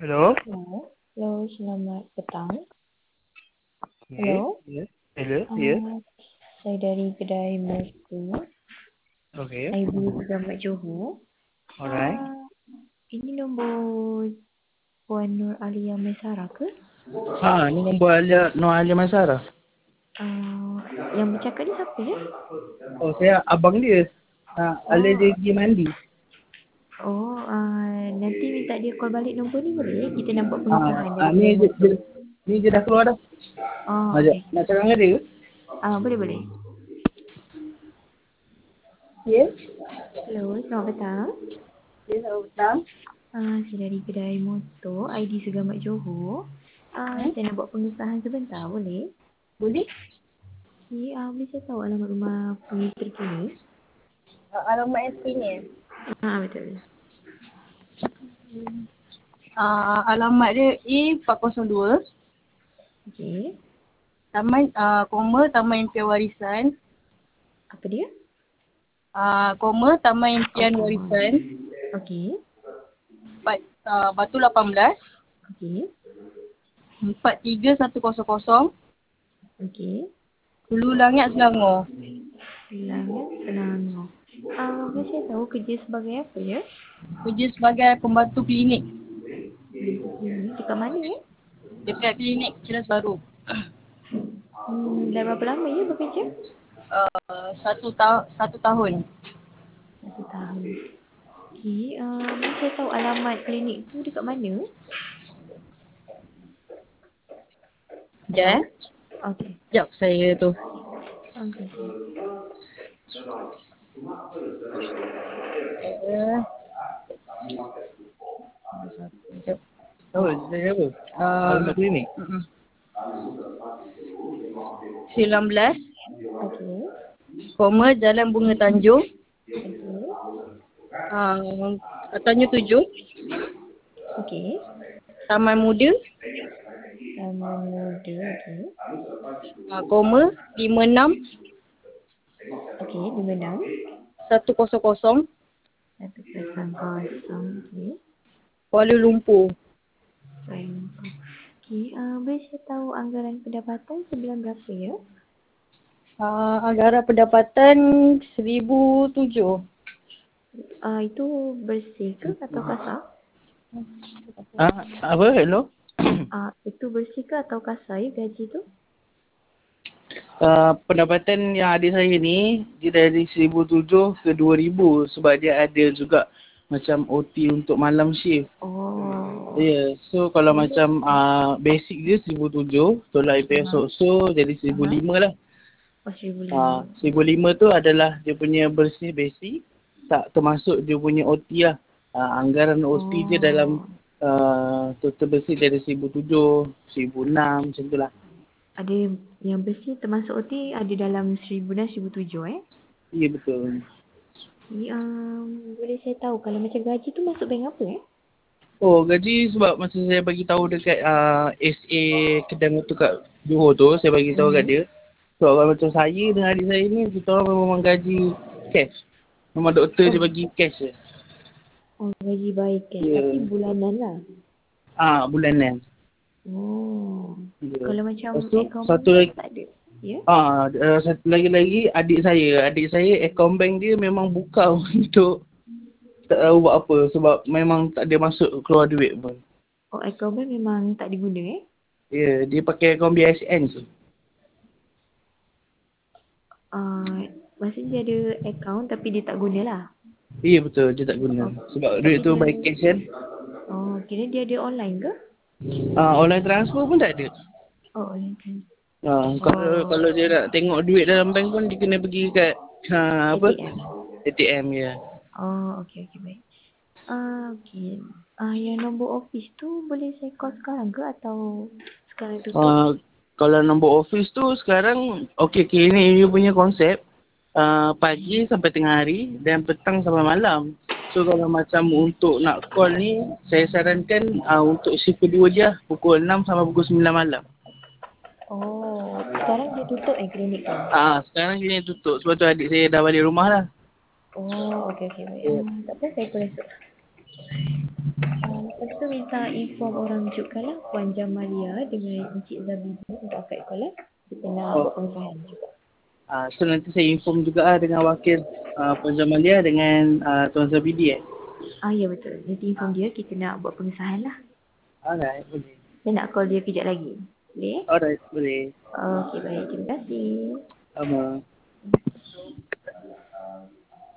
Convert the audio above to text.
Hello? Hello, hello, selamat petang. Okay. Hello, Yes. Hello. Yes. saya dari kedai Mercu, Okay. Ibu Selamat Johor. Alright. Ini nombor Puan Nur Alia Mesara ke? Ni nombor Alia Masara. Yang bercakap ni siapa ya? Oh, saya abang dia. Alia dia Oh, pergi mandi. nanti minta dia call balik nombor ni boleh? Kita nampak Ah, pengesahan dari ni kedai Mercu. dia dah keluar dah. Oh, Nak, okey. nak cakap dengan dia ke? Boleh boleh. Yes. Hello, selamat petang. Yes, selamat petang. Saya dari kedai motor ID Segamat Johor. Saya nak buat pengesahan sebentar, boleh? Boleh? Okey, boleh saya tahu alamat rumah penghuni terkini? Alamat SP ni. Betul. Alamat dia E402. Okey. Taman Impian Warisan. Apa dia? Taman Impian Koma. Warisan. Okey. Batu 18. Okey. 43100. Okey. Hulu Langit, Selangor. Langit Selangor. Boleh saya tahu kerja sebagai apa ya? Kerja sebagai pembantu klinik Dekat mana ya? dekat klinik Kilas Baru. Dah berapa lama ya bekerja? Satu tahun. 1 tahun. Okey, boleh saya tahu alamat klinik tu dekat mana? Sekejap Hello? Okey. Sekejap saya tu. Okey. Eh, Sekejap. Oh, saya apa? Alamat klinik. 19, Okey. Jalan Bunga Tanjung. Okey. Tanjung 7, Okey. Taman Muda. Taman Muda. Okey. 56, Okey, 56. 100, 100. Okey. Kuala Lumpur. Baik. Okey, boleh saya tahu anggaran pendapatan sebulan berapa ya? Anggaran pendapatan 1,007. Itu bersih ke atau kasar? Apa? Hello? Itu bersih ke atau kasar ya gaji tu? Pendapatan yang adik saya ni dia dari 1,007 ke 2,000 sebab dia ada juga macam OT untuk malam shift. Oh. So kalau macam basic dia 1,007, tolak IPS so jadi 1,005 lah. 1,500. 1,005 tu adalah dia punya bersih basic, tak termasuk dia punya OT lah. Anggaran OT dia dalam total bersih dari 1,007, 1,006 macam tu lah. Ada yang bersih termasuk OT ada dalam 1,006, 1,007 Ya betul. Boleh saya tahu kalau macam gaji tu masuk bank apa Oh, gaji sebab masa saya bagi tahu dekat SA kedai motor kat Johor tu, saya bagi tahu kat dia. So, kalau macam saya dengan adik saya ni, kita orang memang gaji cash. Memang doktor je bagi cash je. Oh, gaji baik Ya. tapi bulanan lah. Bulanan. Oh. Ya. Kalau macam Lepas tu, account satu bank lagi, tak ada. Ya? satu lagi adik saya. Adik saya account bank dia memang buka untuk tak tahu buat apa sebab memang tak ada masuk keluar duit pun. Oh, account bank memang tak diguna Ya, dia pakai akaun BISN je. Maksudnya dia ada account tapi dia tak guna lah. Ya betul, dia tak guna. Sebab duit Tapi tu dia by cash kan. kira dia ada online ke? Online transfer pun tak ada. Oh, online kan. Kalau dia nak tengok duit dalam bank pun dia kena pergi kat ATM. ATM ya. Okey baik. Okey. Yang nombor office tu boleh saya call sekarang ke atau sekarang tutup? Kalau nombor office tu sekarang okey ni dia punya konsep pagi sampai tengah hari dan petang sampai malam. So kalau macam untuk nak call ni saya sarankan untuk shift kedua je pukul 6 sampai pukul 9 malam. Sekarang dia tutup klinik tu? Sekarang klinik tutup sebab tu adik saya dah balik rumah lah. Okey baik. Tak apa saya call esok. Lepas tu tu minta inform orang juga lah, Puan Jamalia dengan Encik Zabidi untuk akad call lah. Kita nak buat pengesahan juga. So nanti saya inform juga dengan wakil Puan Jamalia dengan Tuan Zabidi Ya betul. Nanti inform dia, kita nak buat pengesahan lah. Alright, boleh. Saya nak call dia kejap lagi. Boleh? Alright, boleh. Okey, baik. Terima kasih. Sama.